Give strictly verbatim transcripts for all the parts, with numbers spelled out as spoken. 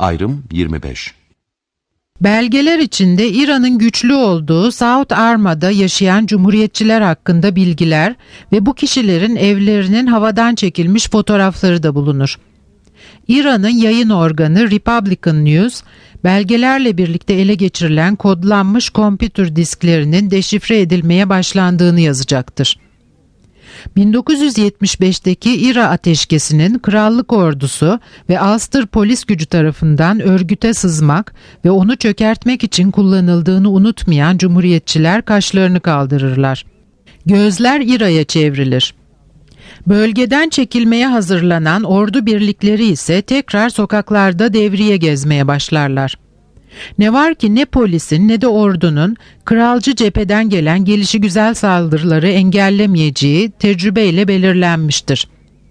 Ayrım yirmi beş. Belgeler içinde İran'ın güçlü olduğu South Arma'da yaşayan cumhuriyetçiler hakkında bilgiler ve bu kişilerin evlerinin havadan çekilmiş fotoğrafları da bulunur. İran'ın yayın organı Republican News, belgelerle birlikte ele geçirilen kodlanmış kompütür disklerinin deşifre edilmeye başlandığını yazacaktır. bin dokuz yüz yetmiş beşteki İra ateşkesinin krallık ordusu ve Ulster polis gücü tarafından örgüte sızmak ve onu çökertmek için kullanıldığını unutmayan cumhuriyetçiler kaşlarını kaldırırlar. Gözler İra'ya çevrilir. Bölgeden çekilmeye hazırlanan ordu birlikleri ise tekrar sokaklarda devriye gezmeye başlarlar. Ne var ki ne polisin ne de ordunun kralcı cepheden gelen gelişigüzel saldırıları engellemeyeceği tecrübeyle belirlenmiştir.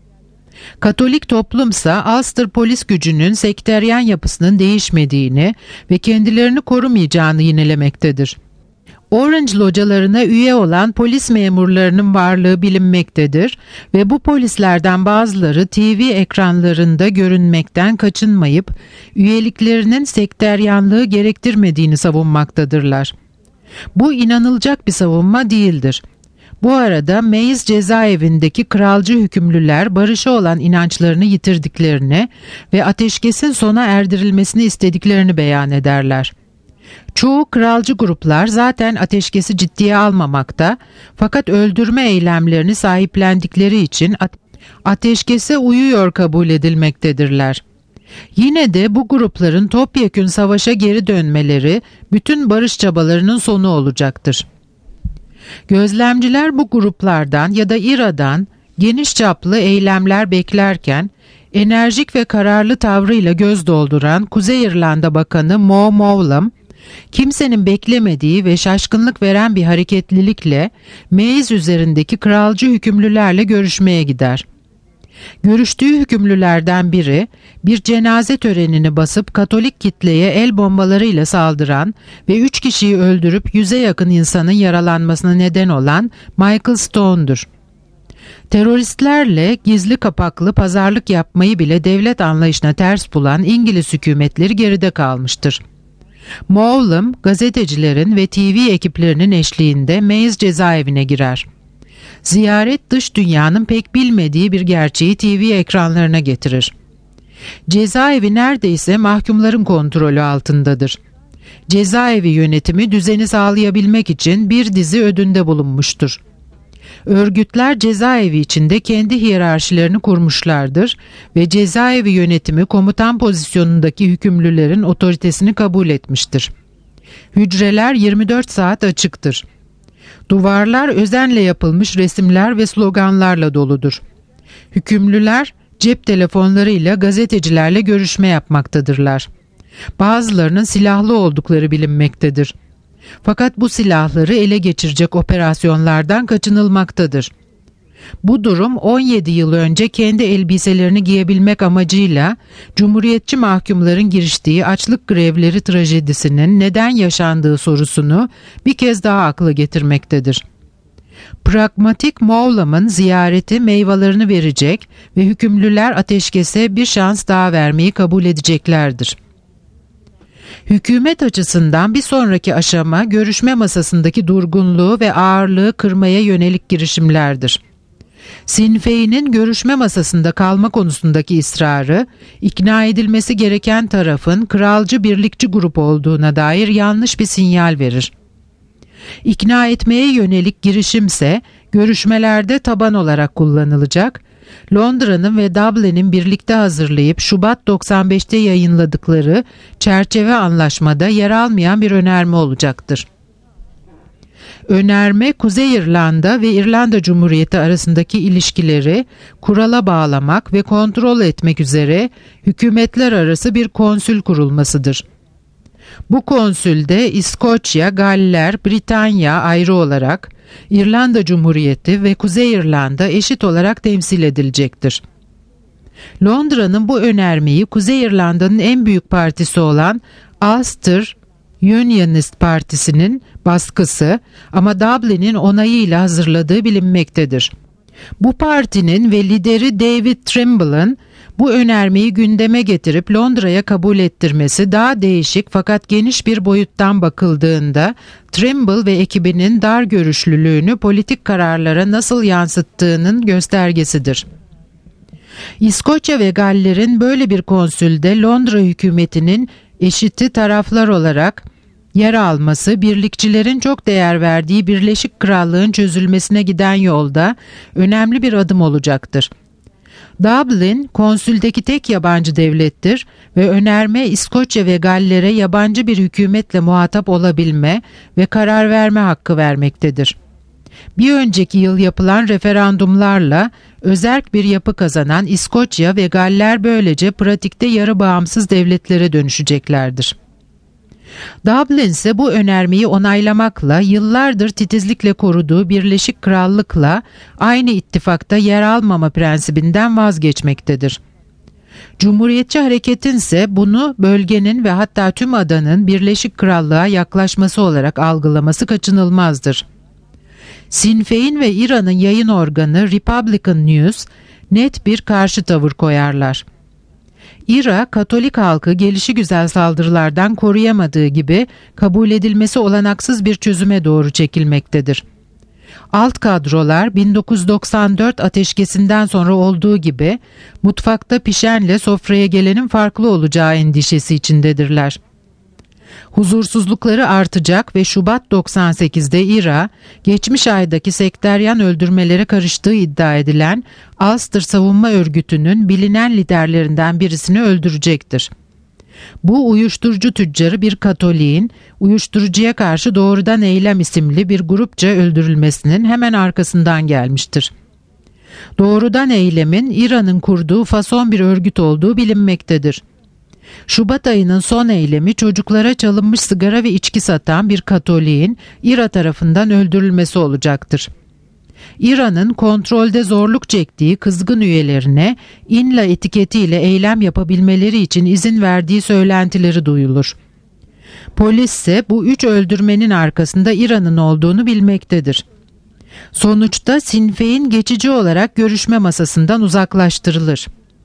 Katolik toplumsa Ulster polis gücünün sekteryen yapısının değişmediğini ve kendilerini korumayacağını yinelemektedir. Orange localarına üye olan polis memurlarının varlığı bilinmektedir ve bu polislerden bazıları T V ekranlarında görünmekten kaçınmayıp üyeliklerinin sekteryanlığı gerektirmediğini savunmaktadırlar. Bu inanılacak bir savunma değildir. Bu arada Meis cezaevindeki kralcı hükümlüler barışa olan inançlarını yitirdiklerini ve ateşkesin sona erdirilmesini istediklerini beyan ederler. Çoğu kralcı gruplar zaten ateşkesi ciddiye almamakta, fakat öldürme eylemlerini sahiplendikleri için ateşkese uyuyor kabul edilmektedirler. Yine de bu grupların topyekün savaşa geri dönmeleri bütün barış çabalarının sonu olacaktır. Gözlemciler bu gruplardan ya da İRA'dan geniş çaplı eylemler beklerken, enerjik ve kararlı tavrıyla göz dolduran Kuzey İrlanda Bakanı Mo Mowlam, kimsenin beklemediği ve şaşkınlık veren bir hareketlilikle Meis üzerindeki kralcı hükümlülerle görüşmeye gider. Görüştüğü hükümlülerden biri, bir cenaze törenini basıp Katolik kitleye el bombalarıyla saldıran ve üç kişiyi öldürüp yüze yakın insanın yaralanmasına neden olan Michael Stone'dur. Teröristlerle gizli kapaklı pazarlık yapmayı bile devlet anlayışına ters bulan İngiliz hükümetleri geride kalmıştır. Mowlam, gazetecilerin ve T V ekiplerinin eşliğinde Meis cezaevine girer. Ziyaret dış dünyanın pek bilmediği bir gerçeği T V ekranlarına getirir. Cezaevi neredeyse mahkumların kontrolü altındadır. Cezaevi yönetimi düzeni sağlayabilmek için bir dizi ödünde bulunmuştur. Örgütler cezaevi içinde kendi hiyerarşilerini kurmuşlardır ve cezaevi yönetimi komutan pozisyonundaki hükümlülerin otoritesini kabul etmiştir. Hücreler yirmi dört saat açıktır. Duvarlar özenle yapılmış resimler ve sloganlarla doludur. Hükümlüler cep telefonlarıyla gazetecilerle görüşme yapmaktadırlar. Bazılarının silahlı oldukları bilinmektedir. Fakat bu silahları ele geçirecek operasyonlardan kaçınılmaktadır. Bu durum on yedi yıl önce kendi elbiselerini giyebilmek amacıyla Cumhuriyetçi mahkumların giriştiği açlık grevleri trajedisinin neden yaşandığı sorusunu bir kez daha akla getirmektedir. Pragmatik Mowlam'ın ziyareti meyvelerini verecek ve hükümlüler ateşkese bir şans daha vermeyi kabul edeceklerdir. Hükümet açısından bir sonraki aşama görüşme masasındaki durgunluğu ve ağırlığı kırmaya yönelik girişimlerdir. Sinn Féin'in görüşme masasında kalma konusundaki ısrarı, ikna edilmesi gereken tarafın kralcı birlikçi grup olduğuna dair yanlış bir sinyal verir. İkna etmeye yönelik girişimse görüşmelerde taban olarak kullanılacak, Londra'nın ve Dublin'in birlikte hazırlayıp Şubat doksan beşte yayınladıkları çerçeve anlaşmada yer almayan bir önerme olacaktır. Önerme, Kuzey İrlanda ve İrlanda Cumhuriyeti arasındaki ilişkileri kurala bağlamak ve kontrol etmek üzere hükümetler arası bir konsül kurulmasıdır. Bu konsülde İskoçya, Galler, Britanya ayrı olarak, İrlanda Cumhuriyeti ve Kuzey İrlanda eşit olarak temsil edilecektir. Londra'nın bu önermeyi Kuzey İrlanda'nın en büyük partisi olan Ulster Unionist Partisi'nin baskısı ama Dublin'in onayıyla hazırladığı bilinmektedir. Bu partinin ve lideri David Trimble'ın Bu önermeyi gündeme getirip Londra'ya kabul ettirmesi daha değişik fakat geniş bir boyuttan bakıldığında Trimble ve ekibinin dar görüşlülüğünü politik kararlara nasıl yansıttığının göstergesidir. İskoçya ve Galler'in böyle bir konsülde Londra hükümetinin eşiti taraflar olarak yer alması, birlikçilerin çok değer verdiği Birleşik Krallığın çözülmesine giden yolda önemli bir adım olacaktır. Dublin, konsüldeki tek yabancı devlettir ve önerme İskoçya ve Galler'e yabancı bir hükümetle muhatap olabilme ve karar verme hakkı vermektedir. Bir önceki yıl yapılan referandumlarla özerk bir yapı kazanan İskoçya ve Galler böylece pratikte yarı bağımsız devletlere dönüşeceklerdir. Dublin ise bu önermeyi onaylamakla yıllardır titizlikle koruduğu Birleşik Krallık'la aynı ittifakta yer almama prensibinden vazgeçmektedir. Cumhuriyetçi hareketin ise bunu bölgenin ve hatta tüm adanın Birleşik Krallığa yaklaşması olarak algılaması kaçınılmazdır. Sinn Féin ve İran'ın yayın organı Republican News net bir karşı tavır koyarlar. İra, Katolik halkı gelişigüzel saldırılardan koruyamadığı gibi kabul edilmesi olanaksız bir çözüme doğru çekilmektedir. Alt kadrolar bin dokuz yüz doksan dört ateşkesinden sonra olduğu gibi mutfakta pişenle sofraya gelenin farklı olacağı endişesi içindedirler. Huzursuzlukları artacak ve Şubat doksan sekizde İra, geçmiş aydaki sekteryan öldürmelere karıştığı iddia edilen Ulster Savunma Örgütü'nün bilinen liderlerinden birisini öldürecektir. Bu uyuşturucu tüccarı bir Katolik'in uyuşturucuya karşı doğrudan eylem isimli bir grupça öldürülmesinin hemen arkasından gelmiştir. Doğrudan eylemin İran'ın kurduğu fason bir örgüt olduğu bilinmektedir. Şubat ayının son eylemi çocuklara çalınmış sigara ve içki satan bir Katolik'in İra tarafından öldürülmesi olacaktır. İran'ın kontrolde zorluk çektiği kızgın üyelerine İNLA etiketiyle eylem yapabilmeleri için izin verdiği söylentileri duyulur. Polis ise bu üç öldürmenin arkasında İran'ın olduğunu bilmektedir. Sonuçta Sinn Féin geçici olarak görüşme masasından uzaklaştırılır.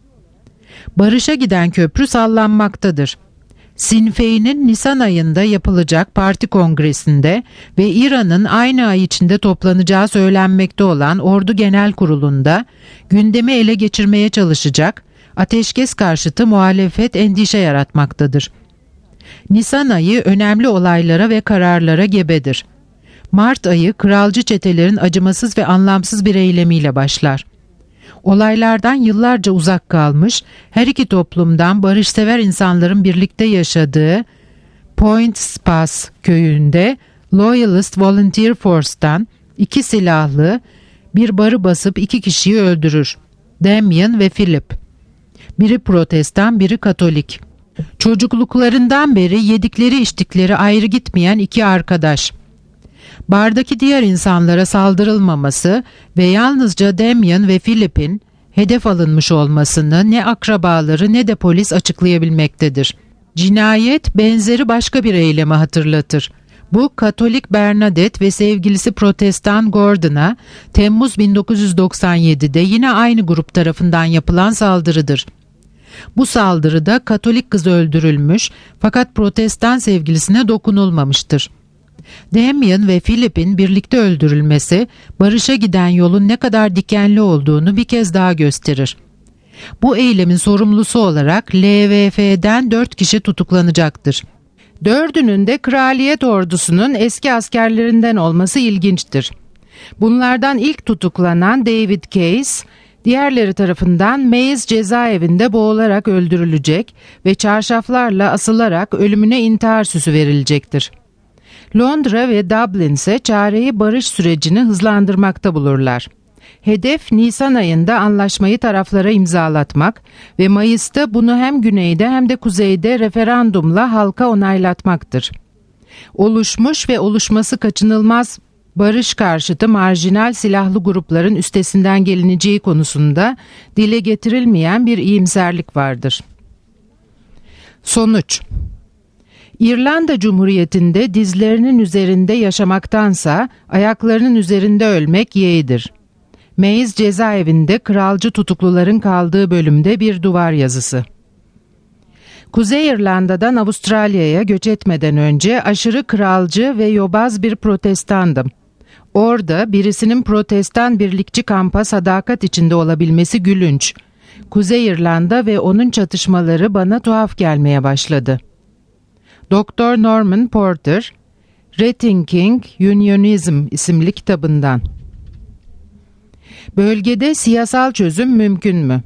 Barışa giden köprü sallanmaktadır. Sinn Féin'in Nisan ayında yapılacak parti kongresinde ve İran'ın aynı ay içinde toplanacağı söylenmekte olan Ordu Genel Kurulu'nda gündemi ele geçirmeye çalışacak ateşkes karşıtı muhalefet endişe yaratmaktadır. Nisan ayı önemli olaylara ve kararlara gebedir. Mart ayı kralcı çetelerin acımasız ve anlamsız bir eylemiyle başlar. Olaylardan yıllarca uzak kalmış, her iki toplumdan barışsever insanların birlikte yaşadığı Point Spas köyünde Loyalist Volunteer Force'tan iki silahlı bir barı basıp iki kişiyi öldürür. Damien ve Philip. Biri Protestan, biri Katolik. Çocukluklarından beri yedikleri içtikleri ayrı gitmeyen iki arkadaş. Bardaki diğer insanlara saldırılmaması ve yalnızca Damien ve Philip'in hedef alınmış olmasını ne akrabaları ne de polis açıklayabilmektedir. Cinayet benzeri başka bir eylemi hatırlatır. Bu Katolik Bernadette ve sevgilisi Protestan Gordon'a Temmuz bin dokuz yüz doksan yedide yine aynı grup tarafından yapılan saldırıdır. Bu saldırıda Katolik kız öldürülmüş fakat Protestan sevgilisine dokunulmamıştır. Damien ve Philip'in birlikte öldürülmesi barışa giden yolun ne kadar dikenli olduğunu bir kez daha gösterir. Bu eylemin sorumlusu olarak L V F'den dört kişi tutuklanacaktır. Dördünün de kraliyet ordusunun eski askerlerinden olması ilginçtir. Bunlardan ilk tutuklanan David Case, diğerleri tarafından Maze cezaevinde boğularak öldürülecek ve çarşaflarla asılarak ölümüne intihar süsü verilecektir. Londra ve Dublin ise çareyi barış sürecini hızlandırmakta bulurlar. Hedef Nisan ayında anlaşmayı taraflara imzalatmak ve Mayıs'ta bunu hem güneyde hem de kuzeyde referandumla halka onaylatmaktır. Oluşmuş ve oluşması kaçınılmaz barış karşıtı marjinal silahlı grupların üstesinden gelineceği konusunda dile getirilmeyen bir iyimserlik vardır. Sonuç: İrlanda Cumhuriyeti'nde dizlerinin üzerinde yaşamaktansa ayaklarının üzerinde ölmek yeğidir. Mays cezaevinde kralcı tutukluların kaldığı bölümde bir duvar yazısı. Kuzey İrlanda'dan Avustralya'ya göç etmeden önce aşırı kralcı ve yobaz bir protestandım. Orada birisinin protestan birlikçi kampa sadakat içinde olabilmesi gülünç. Kuzey İrlanda ve onun çatışmaları bana tuhaf gelmeye başladı. Doktor Norman Porter, Rethinking Unionism isimli kitabından. Bölgede siyasal çözüm mümkün mü?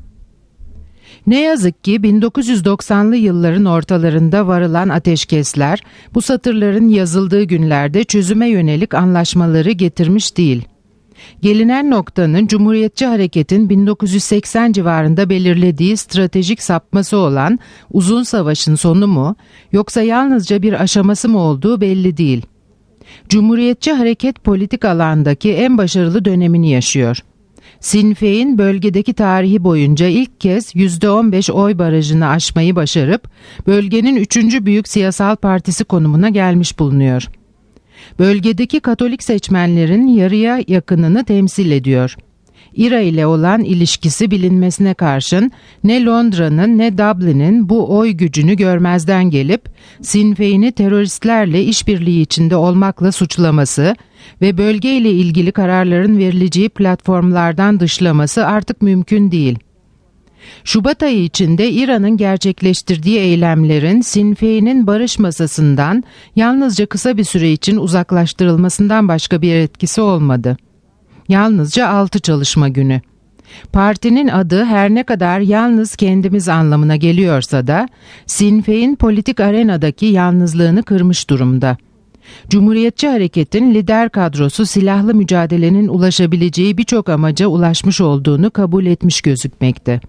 Ne yazık ki bin dokuz yüz doksanlı yılların ortalarında varılan ateşkesler bu satırların yazıldığı günlerde çözüme yönelik anlaşmaları getirmiş değil. Gelinen noktanın Cumhuriyetçi Hareket'in bin dokuz yüz seksen civarında belirlediği stratejik sapması olan uzun savaşın sonu mu yoksa yalnızca bir aşaması mı olduğu belli değil. Cumhuriyetçi Hareket politik alandaki en başarılı dönemini yaşıyor. Sinn Féin bölgedeki tarihi boyunca ilk kez yüzde on beş oy barajını aşmayı başarıp bölgenin üçüncü büyük siyasal partisi konumuna gelmiş bulunuyor. Bölgedeki Katolik seçmenlerin yarıya yakınını temsil ediyor. İ R A ile olan ilişkisi bilinmesine karşın ne Londra'nın ne Dublin'in bu oy gücünü görmezden gelip Sinn Féin'i teröristlerle işbirliği içinde olmakla suçlaması ve bölgeyle ilgili kararların verileceği platformlardan dışlaması artık mümkün değil. Şubat ayı içinde İran'ın gerçekleştirdiği eylemlerin Sinn Féin'in barış masasından yalnızca kısa bir süre için uzaklaştırılmasından başka bir etkisi olmadı. Yalnızca altı çalışma günü. Partinin adı her ne kadar yalnız kendimiz anlamına geliyorsa da Sinn Féin politik arenadaki yalnızlığını kırmış durumda. Cumhuriyetçi Hareket'in lider kadrosu silahlı mücadelenin ulaşabileceği birçok amaca ulaşmış olduğunu kabul etmiş gözükmekte.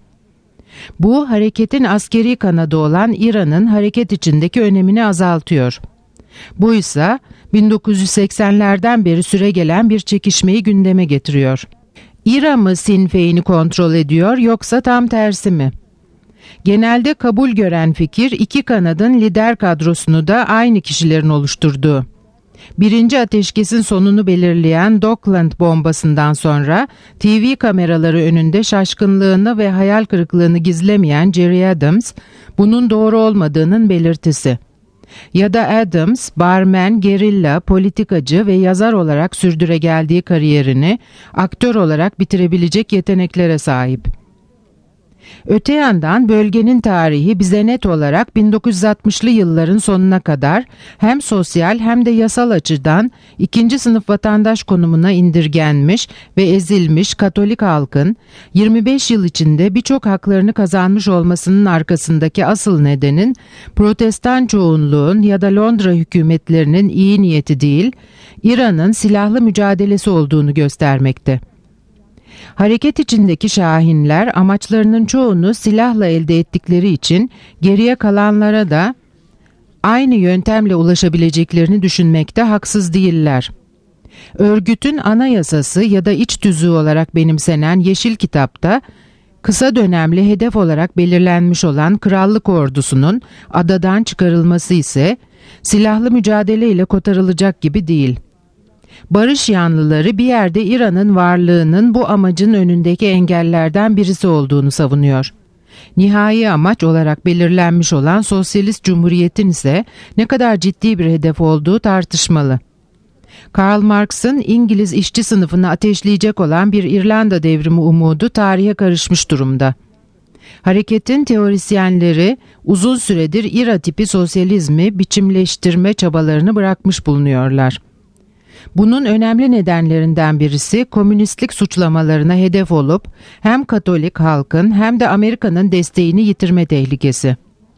Bu hareketin askeri kanadı olan İran'ın hareket içindeki önemini azaltıyor. Bu ise bin dokuz yüz seksenlerden beri süregelen bir çekişmeyi gündeme getiriyor. İran mı Sinn Féin'i kontrol ediyor yoksa tam tersi mi? Genelde kabul gören fikir iki kanadın lider kadrosunu da aynı kişilerin oluşturduğu. Birinci ateşkesin sonunu belirleyen Dockland bombasından sonra T V kameraları önünde şaşkınlığını ve hayal kırıklığını gizlemeyen Gerry Adams, bunun doğru olmadığının belirtisi. Ya da Adams, barmen, gerilla, politikacı ve yazar olarak sürdüre geldiği kariyerini aktör olarak bitirebilecek yeteneklere sahip. Öte yandan bölgenin tarihi bize net olarak bin dokuz yüz altmışlı yılların sonuna kadar hem sosyal hem de yasal açıdan ikinci sınıf vatandaş konumuna indirgenmiş ve ezilmiş Katolik halkın yirmi beş yıl içinde birçok haklarını kazanmış olmasının arkasındaki asıl nedenin Protestan çoğunluğun ya da Londra hükümetlerinin iyi niyeti değil, İran'ın silahlı mücadelesi olduğunu göstermekte. Hareket içindeki şahinler amaçlarının çoğunu silahla elde ettikleri için geriye kalanlara da aynı yöntemle ulaşabileceklerini düşünmekte haksız değiller. Örgütün anayasası ya da iç tüzüğü olarak benimsenen Yeşil Kitap'ta kısa dönemli hedef olarak belirlenmiş olan krallık ordusunun adadan çıkarılması ise silahlı mücadele ile kotarılacak gibi değil. Barış yanlıları bir yerde İran'ın varlığının bu amacın önündeki engellerden birisi olduğunu savunuyor. Nihai amaç olarak belirlenmiş olan Sosyalist Cumhuriyet'in ise ne kadar ciddi bir hedef olduğu tartışmalı. Karl Marx'ın İngiliz işçi sınıfını ateşleyecek olan bir İrlanda devrimi umudu tarihe karışmış durumda. Hareketin teorisyenleri uzun süredir İ R A tipi sosyalizmi biçimleştirme çabalarını bırakmış bulunuyorlar. Bunun önemli nedenlerinden birisi komünistlik suçlamalarına hedef olup hem Katolik halkın hem de Amerika'nın desteğini yitirme tehlikesi.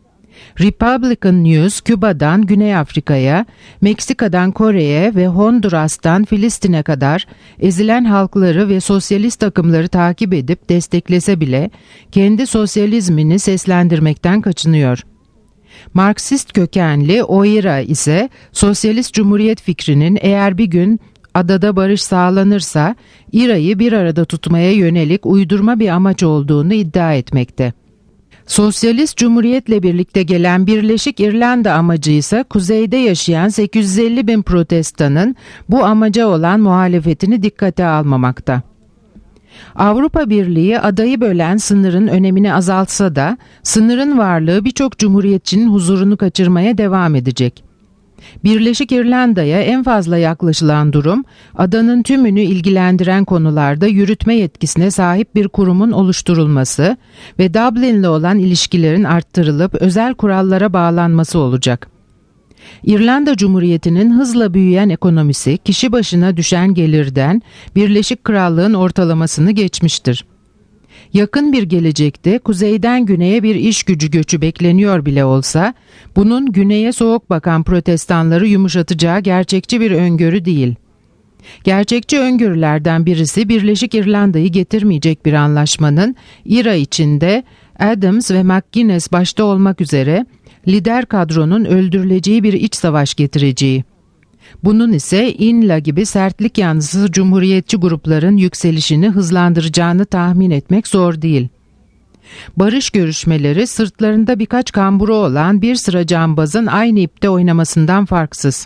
Republican News, Küba'dan Güney Afrika'ya, Meksika'dan Kore'ye ve Honduras'tan Filistin'e kadar ezilen halkları ve sosyalist akımları takip edip desteklese bile kendi sosyalizmini seslendirmekten kaçınıyor. Marksist kökenli O İ R A ise Sosyalist Cumhuriyet fikrinin eğer bir gün adada barış sağlanırsa İ R A'yı bir arada tutmaya yönelik uydurma bir amaç olduğunu iddia etmekte. Sosyalist Cumhuriyet'le birlikte gelen Birleşik İrlanda amacı ise kuzeyde yaşayan sekiz yüz elli bin protestanın bu amaca olan muhalefetini dikkate almamakta. Avrupa Birliği adayı bölen sınırın önemini azaltsa da sınırın varlığı birçok cumhuriyetçinin huzurunu kaçırmaya devam edecek. Birleşik İrlanda'ya en fazla yaklaşılan durum, adanın tümünü ilgilendiren konularda yürütme yetkisine sahip bir kurumun oluşturulması ve Dublin'le olan ilişkilerin arttırılıp özel kurallara bağlanması olacak. İrlanda Cumhuriyeti'nin hızla büyüyen ekonomisi kişi başına düşen gelirden Birleşik Krallığın ortalamasını geçmiştir. Yakın bir gelecekte kuzeyden güneye bir iş gücü göçü bekleniyor bile olsa, bunun güneye soğuk bakan protestanları yumuşatacağı gerçekçi bir öngörü değil. Gerçekçi öngörülerden birisi Birleşik İrlanda'yı getirmeyecek bir anlaşmanın İ R A içinde Adams ve McGuinness başta olmak üzere lider kadronun öldürüleceği bir iç savaş getireceği. Bunun ise İ N L A gibi sertlik yanlısı cumhuriyetçi grupların yükselişini hızlandıracağını tahmin etmek zor değil. Barış görüşmeleri sırtlarında birkaç kamburu olan bir sıra cambazın aynı ipte oynamasından farksız.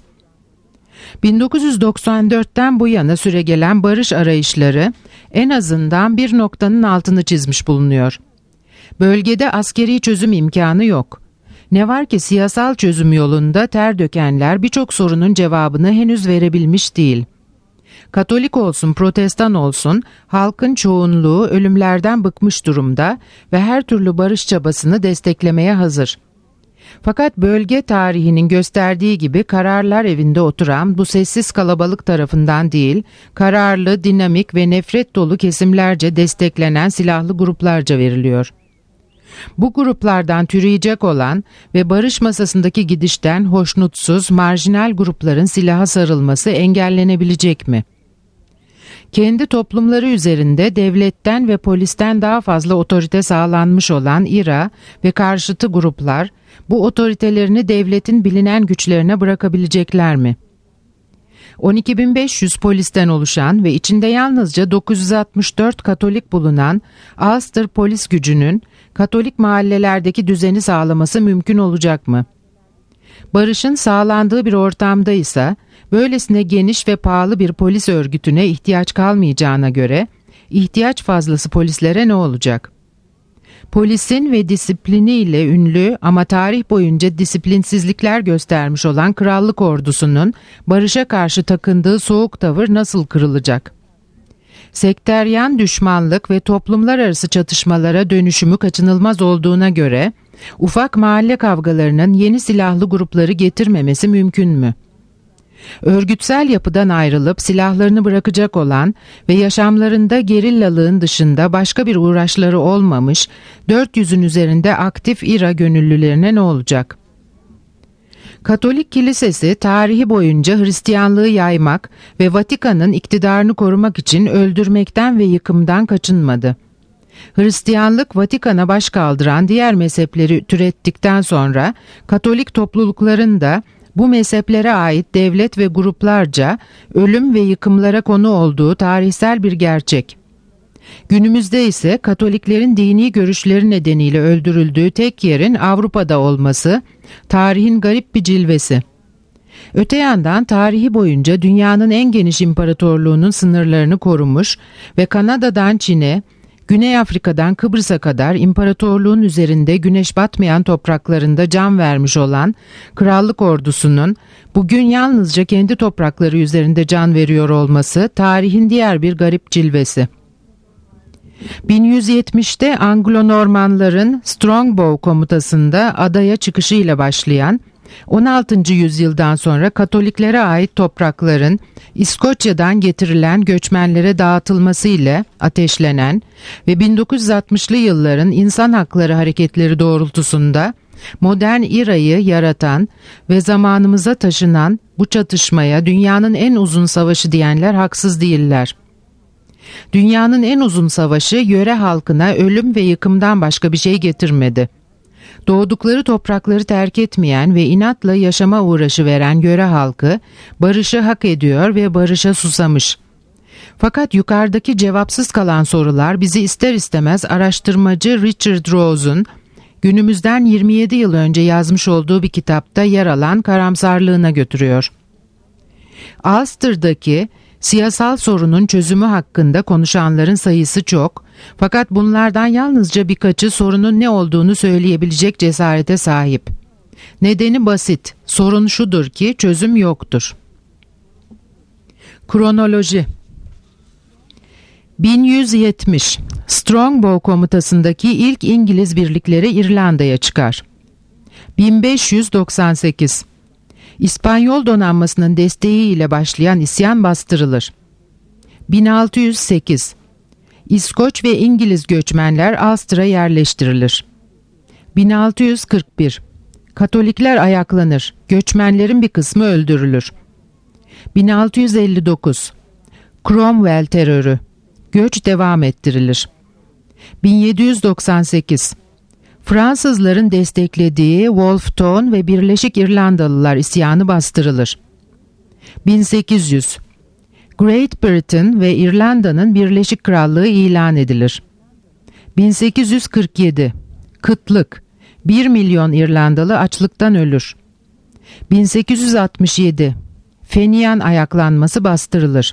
bin dokuz yüz doksan dörtten bu yana süregelen barış arayışları en azından bir noktanın altını çizmiş bulunuyor. Bölgede askeri çözüm imkanı yok. Ne var ki siyasal çözüm yolunda ter dökenler birçok sorunun cevabını henüz verebilmiş değil. Katolik olsun, Protestan olsun, halkın çoğunluğu ölümlerden bıkmış durumda ve her türlü barış çabasını desteklemeye hazır. Fakat bölge tarihinin gösterdiği gibi kararlar evinde oturan bu sessiz kalabalık tarafından değil, kararlı, dinamik ve nefret dolu kesimlerce desteklenen silahlı gruplarca veriliyor. Bu gruplardan türeyecek olan ve barış masasındaki gidişten hoşnutsuz, marjinal grupların silaha sarılması engellenebilecek mi? Kendi toplumları üzerinde devletten ve polisten daha fazla otorite sağlanmış olan İ R A ve karşıtı gruplar, bu otoritelerini devletin bilinen güçlerine bırakabilecekler mi? on iki bin beş yüz polisten oluşan ve içinde yalnızca dokuz yüz altmış dört Katolik bulunan Ulster polis gücünün Katolik mahallelerdeki düzeni sağlaması mümkün olacak mı? Barışın sağlandığı bir ortamda ise böylesine geniş ve pahalı bir polis örgütüne ihtiyaç kalmayacağına göre ihtiyaç fazlası polislere ne olacak? Polisin ve disipliniyle ünlü ama tarih boyunca disiplinsizlikler göstermiş olan krallık ordusunun barışa karşı takındığı soğuk tavır nasıl kırılacak? Sekteryan düşmanlık ve toplumlar arası çatışmalara dönüşümü kaçınılmaz olduğuna göre ufak mahalle kavgalarının yeni silahlı grupları getirmemesi mümkün mü? Örgütsel yapıdan ayrılıp silahlarını bırakacak olan ve yaşamlarında gerillalığın dışında başka bir uğraşları olmamış dört yüzün üzerinde aktif İ R A gönüllülerine ne olacak? Katolik Kilisesi tarihi boyunca Hristiyanlığı yaymak ve Vatikan'ın iktidarını korumak için öldürmekten ve yıkımdan kaçınmadı. Hristiyanlık Vatikan'a baş kaldıran diğer mezhepleri türettikten sonra Katolik toplulukların da bu mezheplere ait devlet ve gruplarca ölüm ve yıkımlara konu olduğu tarihsel bir gerçek. Günümüzde ise Katoliklerin dini görüşleri nedeniyle öldürüldüğü tek yerin Avrupa'da olması, tarihin garip bir cilvesi. Öte yandan tarihi boyunca dünyanın en geniş imparatorluğunun sınırlarını korumuş ve Kanada'dan Çin'e, Güney Afrika'dan Kıbrıs'a kadar imparatorluğun üzerinde güneş batmayan topraklarında can vermiş olan krallık ordusunun bugün yalnızca kendi toprakları üzerinde can veriyor olması tarihin diğer bir garip cilvesi. bin yüz yetmişte Anglo-Normanların Strongbow komutasında adaya çıkışıyla başlayan, on altıncı yüzyıldan sonra Katoliklere ait toprakların İskoçya'dan getirilen göçmenlere dağıtılması ile ateşlenen ve bin dokuz yüz altmışlı yılların insan hakları hareketleri doğrultusunda modern İ R A'yı yaratan ve zamanımıza taşınan bu çatışmaya dünyanın en uzun savaşı diyenler haksız değiller. Dünyanın en uzun savaşı yöre halkına ölüm ve yıkımdan başka bir şey getirmedi. Doğdukları toprakları terk etmeyen ve inatla yaşama uğraşı veren yöre halkı barışı hak ediyor ve barışa susamış. Fakat yukarıdaki cevapsız kalan sorular bizi ister istemez araştırmacı Richard Rose'un günümüzden yirmi yedi yıl önce yazmış olduğu bir kitapta yer alan karamsarlığına götürüyor. Ulster'daki Siyasal sorunun çözümü hakkında konuşanların sayısı çok, fakat bunlardan yalnızca birkaçı sorunun ne olduğunu söyleyebilecek cesarete sahip. Nedeni basit, sorun şudur ki çözüm yoktur. Kronoloji. bin yüz yetmiş, Strongbow komutasındaki ilk İngiliz birlikleri İrlanda'ya çıkar. bin beş yüz doksan sekiz, İspanyol donanmasının desteğiyle başlayan isyan bastırılır. bin altı yüz sekiz, İskoç ve İngiliz göçmenler Ulster'a yerleştirilir. bin altı yüz kırk bir, Katolikler ayaklanır, göçmenlerin bir kısmı öldürülür. bin altı yüz elli dokuz, Cromwell terörü, göç devam ettirilir. bin yedi yüz doksan sekiz, Fransızların desteklediği Wolfe Tone ve Birleşik İrlandalılar isyanı bastırılır. bin sekiz yüz, Great Britain ve İrlanda'nın Birleşik Krallığı ilan edilir. bin sekiz yüz kırk yedi, Kıtlık, bir milyon İrlandalı açlıktan ölür. bin sekiz yüz altmış yedi, Fenian ayaklanması bastırılır.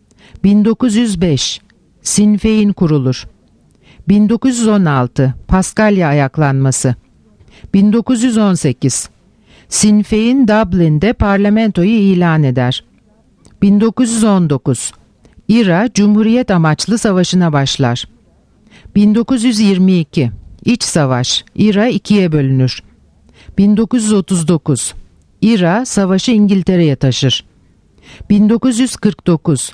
bin dokuz yüz beş, Sinn Féin kurulur. bin dokuz yüz on altı, Paskalya ayaklanması. bin dokuz yüz on sekiz, Sinn Féin Dublin'de parlamentoyu ilan eder. bin dokuz yüz on dokuz, İra Cumhuriyet amaçlı savaşına başlar. bin dokuz yüz yirmi iki, İç Savaş, İra ikiye bölünür. bin dokuz yüz otuz dokuz, İra savaşı İngiltere'ye taşır. bin dokuz yüz kırk dokuz,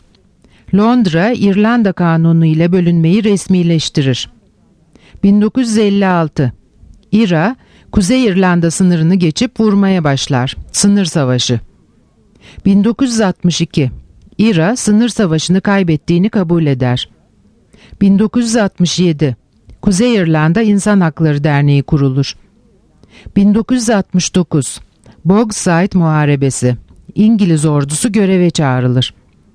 Londra İrlanda Kanunu ile bölünmeyi resmileştirir. bin dokuz yüz elli altı, İra Kuzey İrlanda sınırını geçip vurmaya başlar. Sınır Savaşı. bin dokuz yüz altmış iki, İra sınır savaşını kaybettiğini kabul eder. bin dokuz yüz altmış yedi, Kuzey İrlanda İnsan Hakları Derneği kurulur. bin dokuz yüz altmış dokuz, Bogside Muharebesi, İngiliz ordusu göreve çağrılır.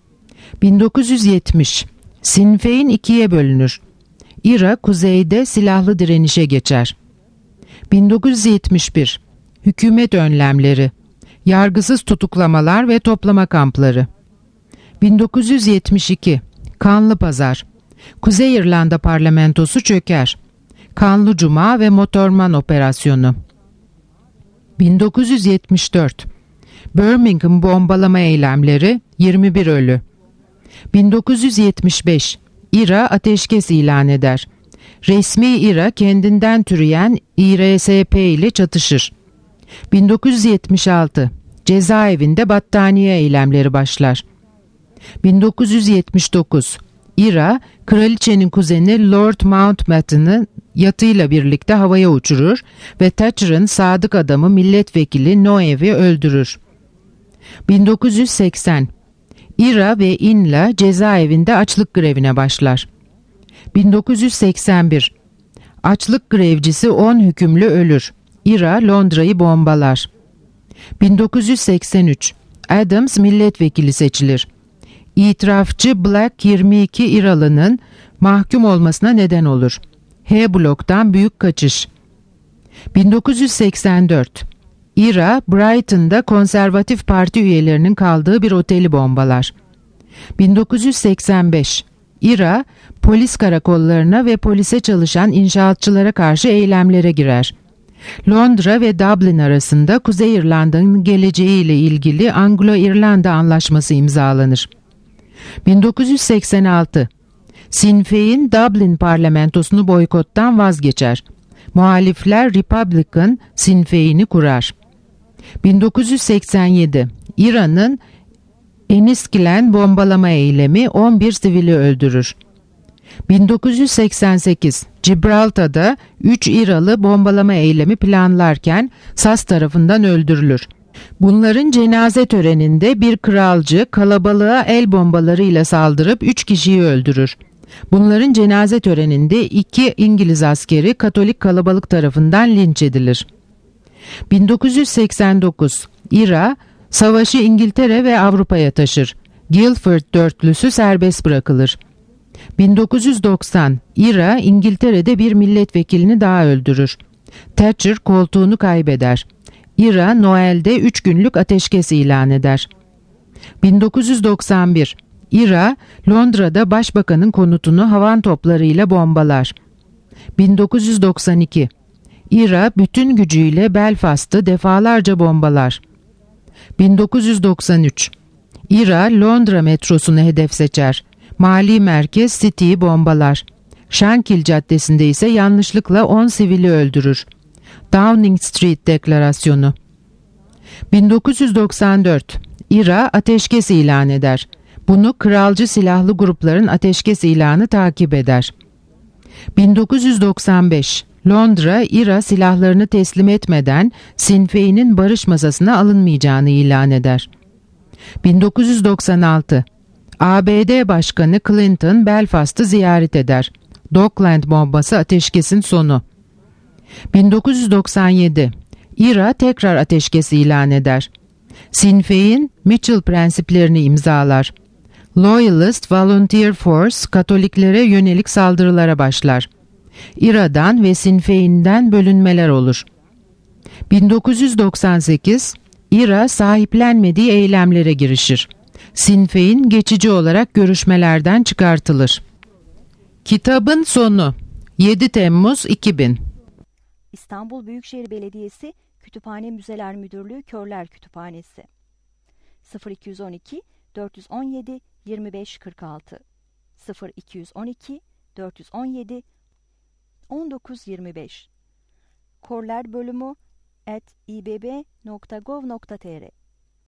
bin dokuz yüz yetmiş, Sinn Féin ikiye bölünür. İra kuzeyde silahlı direnişe geçer. bin dokuz yüz yetmiş bir, Hükümet önlemleri, yargısız tutuklamalar ve toplama kampları. bin dokuz yüz yetmiş iki, Kanlı Pazar, Kuzey İrlanda parlamentosu çöker. Kanlı Cuma ve Motorman operasyonu. bin dokuz yüz yetmiş dört, Birmingham bombalama eylemleri, yirmi bir ölü. bin dokuz yüz yetmiş beş, İra ateşkes ilan eder. Resmi İra kendinden türeyen İ R S P ile çatışır. bin dokuz yüz yetmiş altı, cezaevinde battaniye eylemleri başlar. bin dokuz yüz yetmiş dokuz, İra, kraliçenin kuzeni Lord Mountbatten'ı yatıyla birlikte havaya uçurur ve Thatcher'ın sadık adamı milletvekili Noev'i öldürür. bin dokuz yüz seksen, İra ve Inla cezaevinde açlık grevine başlar. bin dokuz yüz seksen bir, açlık grevcisi on hükümlü ölür. İra Londra'yı bombalar. bin dokuz yüz seksen üç, Adams milletvekili seçilir. İtirafçı Black yirmi iki İralı'nın mahkum olmasına neden olur. H bloktan büyük kaçış. bin dokuz yüz seksen dört, İra Brighton'da Konservatif Parti üyelerinin kaldığı bir oteli bombalar. bin dokuz yüz seksen beş, İra polis karakollarına ve polise çalışan inşaatçılara karşı eylemlere girer. Londra ve Dublin arasında Kuzey İrlanda'nın geleceği ile ilgili Anglo-İrlanda Anlaşması imzalanır. bin dokuz yüz seksen altı, Sinn Féin Dublin parlamentosunu boykottan vazgeçer. Muhalifler Republican Sinn Féin'i kurar. bin dokuz yüz seksen yedi, İran'ın Enniskillen bombalama eylemi on bir sivili öldürür. bin dokuz yüz seksen sekiz, Gibraltar'da üç İralı bombalama eylemi planlarken Sas tarafından öldürülür. Bunların cenaze töreninde bir kralcı kalabalığa el bombalarıyla saldırıp üç kişiyi öldürür. Bunların cenaze töreninde iki İngiliz askeri Katolik kalabalık tarafından linç edilir. bin dokuz yüz seksen dokuz, İra savaşı İngiltere ve Avrupa'ya taşır. Guildford dörtlüsü serbest bırakılır. bin dokuz yüz doksan, İra İngiltere'de bir milletvekilini daha öldürür. Thatcher koltuğunu kaybeder. İra Noel'de üç günlük ateşkes ilan eder. bin dokuz yüz doksan bir, İRA, Londra'da başbakanın konutunu havan toplarıyla bombalar. bin dokuz yüz doksan iki. İRA bütün gücüyle Belfast'ı defalarca bombalar. bin dokuz yüz doksan üç. İRA, Londra metrosunu hedef seçer. Mali merkez City'yi bombalar. Shankill Caddesi'nde ise yanlışlıkla on sivili öldürür. Downing Street Deklarasyonu. bin dokuz yüz doksan dört. İRA ateşkes ilan eder. Bunu kralcı silahlı grupların ateşkes ilanı takip eder. bin dokuz yüz doksan beş. Londra, İRA silahlarını teslim etmeden Sinn Féin'in barış masasına alınmayacağını ilan eder. bin dokuz yüz doksan altı. A B D Başkanı Clinton Belfast'ı ziyaret eder. Dockland bombası ateşkesin sonu. bin dokuz yüz doksan yedi. İRA tekrar ateşkes ilan eder. Sinn Féin, Mitchell prensiplerini imzalar. Loyalist Volunteer Force, Katoliklere yönelik saldırılara başlar. İRA'dan ve Sinn Féin'den bölünmeler olur. bin dokuz yüz doksan sekiz. İRA sahiplenmediği eylemlere girişir. Sinn Féin geçici olarak görüşmelerden çıkartılır. Kitabın sonu. yedi Temmuz iki bin. İstanbul Büyükşehir Belediyesi Kütüphane Müzeler Müdürlüğü Körler Kütüphanesi sıfır iki on iki dört yüz on yedi yirmi beş kırk altı sıfır iki on iki dört yüz on yedi on dokuz yirmi beş Korler bölümü at i b b nokta gov nokta tr